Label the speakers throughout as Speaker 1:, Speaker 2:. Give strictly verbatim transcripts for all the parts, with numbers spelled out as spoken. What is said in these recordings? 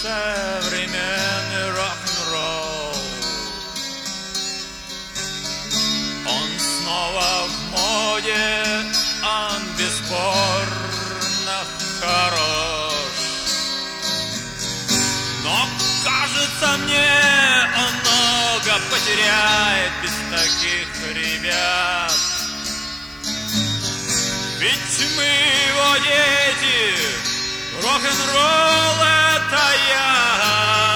Speaker 1: современный рок-н-ролл. Он снова в моде, он бесспорно хорош. Но кажется мне, он много потеряет без таких ребят. Ведь мы его дети, рок-н-ролл это я.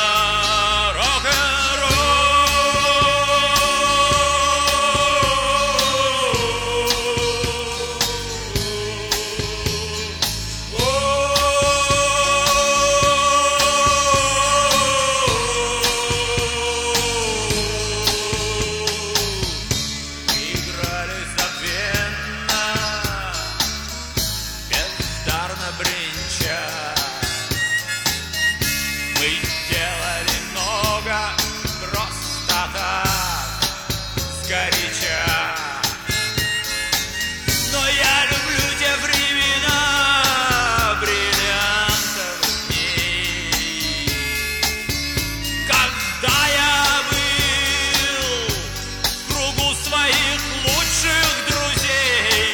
Speaker 1: Мы делали много просто так, сгоряча. Но я люблю те времена бриллиантовых дней, когда я был в кругу своих лучших друзей.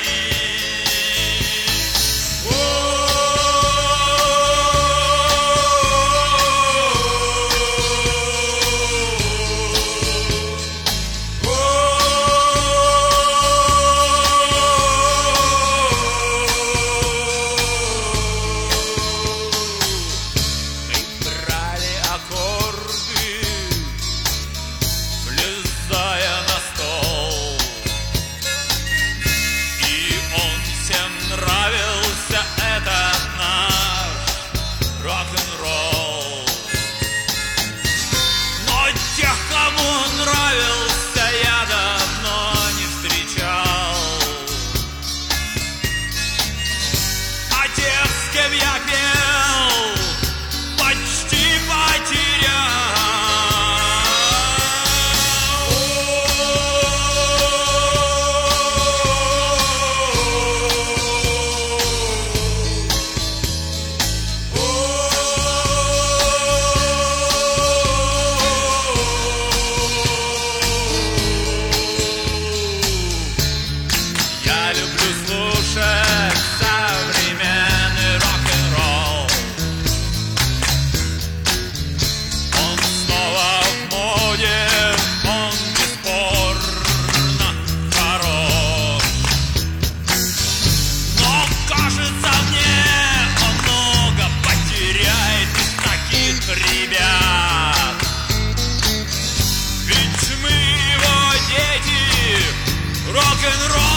Speaker 1: Современный рок-н-ролл, он снова в моде, он бесспорно хорош. Но кажется мне, он много потеряет из таких ребят. Ведь мы его дети, рок-н-ролл.